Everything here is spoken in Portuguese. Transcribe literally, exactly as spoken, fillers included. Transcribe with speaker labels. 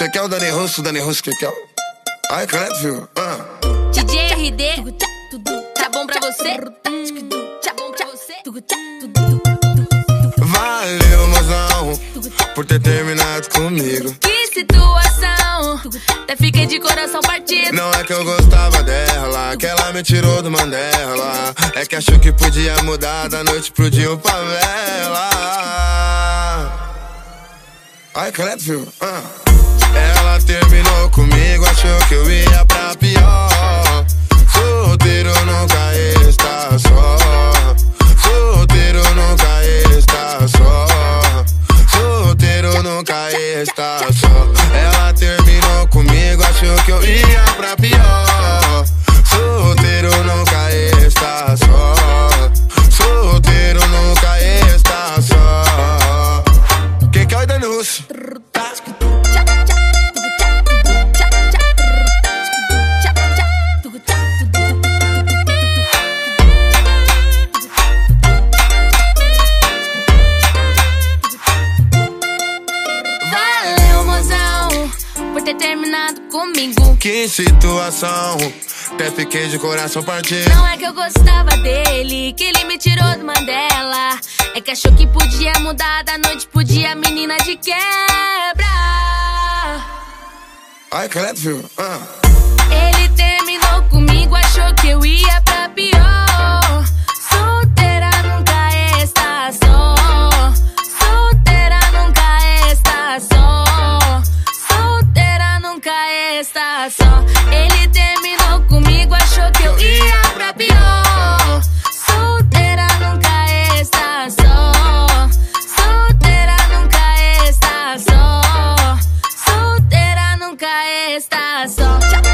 Speaker 1: Você quer o Dani Russo, Dani Russo que quer? Ai, credo, filho. Ah.
Speaker 2: D J R D, tá bom pra você? Tá bom pra você?
Speaker 1: Valeu, mozão, por ter terminado comigo.
Speaker 2: Que situação, até fiquei de coração partido.
Speaker 1: Não é que eu gostava dela, que ela me tirou do Mandela. É que achou que podia mudar da noite pro dia um favela. Ai, credo, filho. Ah. Ela terminou comigo, achou que eu ia pra pior. Solteiro nunca está só. Solteiro nunca está só. Solteiro nunca está só. Ela terminou comigo, achou que eu ia pra pior. Solteiro nunca está só. Solteiro nunca está só. Quem quer o Dani Russo?
Speaker 2: Por ter terminado comigo.
Speaker 1: Que situação, até fiquei de coração partido.
Speaker 2: Não é que eu gostava dele, que ele me tirou do Mandela. É que achou que podia mudar da noite pro dia, menina de quebra.
Speaker 1: Ai, credo, filho. Ah.
Speaker 2: Ele terminou comigo, achou que eu ia pra pior. Solteira nunca está só. Solteira nunca está só. Está só. Ele terminou comigo, achou que eu ia pra pior. Solteira nunca está só. Solteira nunca está só. Solteira nunca está só.